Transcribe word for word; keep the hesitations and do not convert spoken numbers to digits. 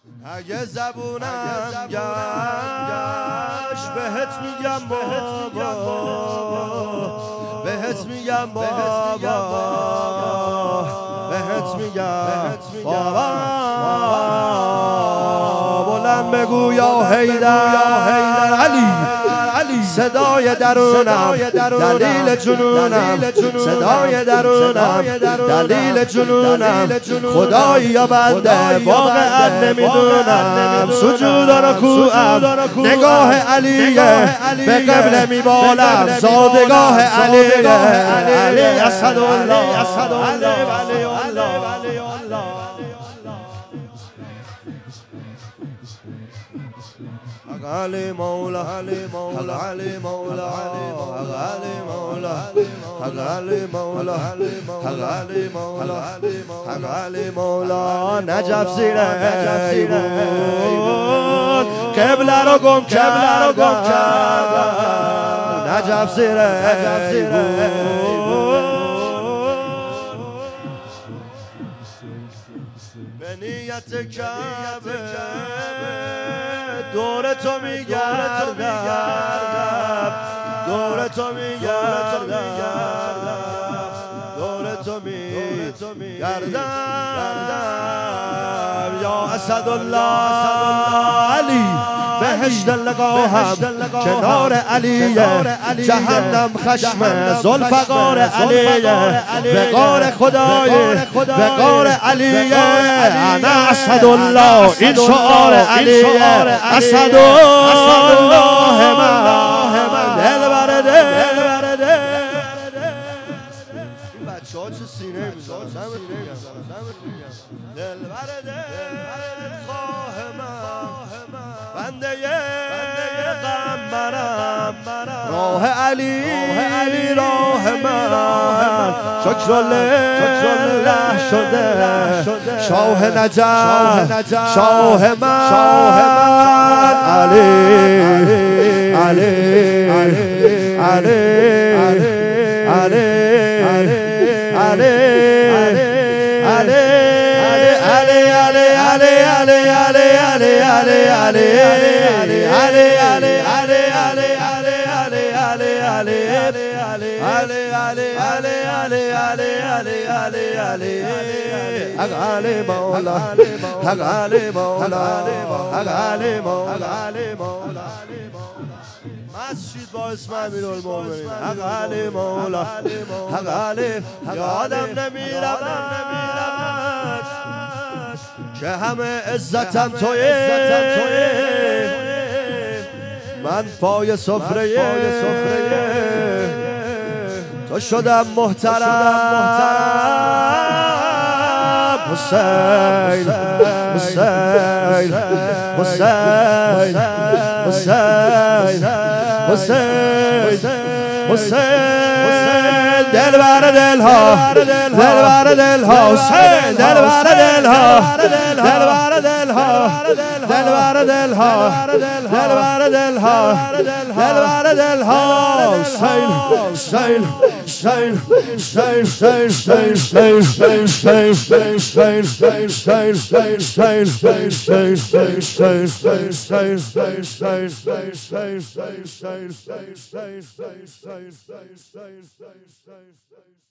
اگه زبونم گشت بهت میگم بابا، بهت میگم بابا، بهت میگم بابا. بلند بگو یا حیدر علی، صدای درونم دلیل جنونم، صدای درونم دلیل جنونم. خدایی یا بنده واقعا نمیدونم، سجود و رکوعم نگاه علیه، به قبله میبالم زادگاه علیه. علی اسدالله، اسدالله، علی الله. علی مولا، علی مولا، علی مولا، علی مولا، علی مولا، علی مولا، علی مولا. نجف زیر ایوون قبله رو گم کردم، نجف زیر ایوون به نیت کعبه دور تو میگردم، دور تو میگردم، دور تو میگردم. یا اسدالله علی، بهشت لقاهم کنار علیه، جهنم خشم ذوالفقار علیه، وقار خدای وقار علیه. انا اسدالله، این شعار علیه، اسدالله من دل بر دل. این بچه ها چه سینه میزنن، دل بر دل خواه من، بنده غمبرم، راه علی راه من، شکر الله شده شاه نجف شاه من. علی علی علی علی علی علی مولا، علی مولا، علی مولا. مسجد با اسم امیرالمومنین، علی مولا، علی. یادم نمیرود که همه عزتم تویه، من پای سفره تو شدم محترم. حسین حسین حسین حسین حسین حسین دل بر دل ها، دل بر دل ها، حسین دل بر دل ها، دل بر دل ها، دل بر دل ها، دل بر دل ها، دل بر دل ها. حسین حسین حسین حسین حسین حسین حسین